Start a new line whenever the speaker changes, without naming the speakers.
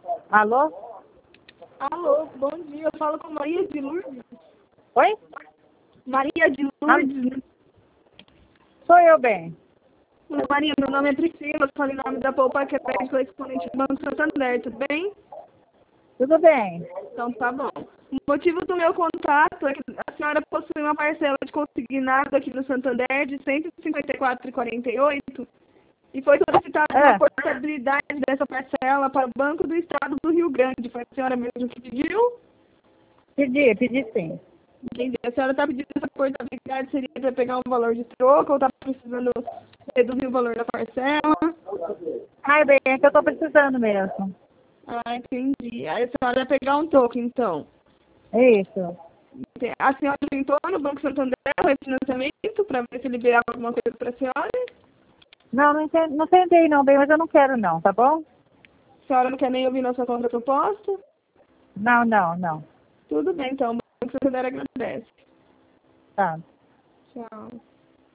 Alô?
Alô, bom dia. Eu falo com Maria de Lourdes.
Oi?
Maria de Lourdes. Né?
Sou eu, bem.
Maria, meu nome é Priscila. Eu falo em nome da Poupa Crédito Exponente do Banco Santander. Tudo bem?
Tudo bem.
Então tá bom. O motivo do meu contato é que a senhora possui uma parcela de consignado aqui no Santander de R$ 154,48 e foi solicitada uma portabilidade dessa parcela para o Banco do Estado do Rio Grande. Foi a senhora mesmo que pediu?
Pedi sim.
Entendi. A senhora está pedindo essa portabilidade, seria para pegar um valor de troco ou está precisando reduzir o valor da parcela?
Ai, bem, é que eu tô precisando mesmo.
Ah, entendi. Aí a senhora vai pegar um troco, então.
É isso.
A senhora tentou no Banco Santander o refinanciamento para ver se liberava alguma coisa para a senhora?
Não, não tentei não, bem, mas eu não quero não, tá bom?
A senhora não quer nem ouvir nossa contraproposta?
Não.
Tudo bem, então. O Banco Santander agradece.
Tá.
Tchau.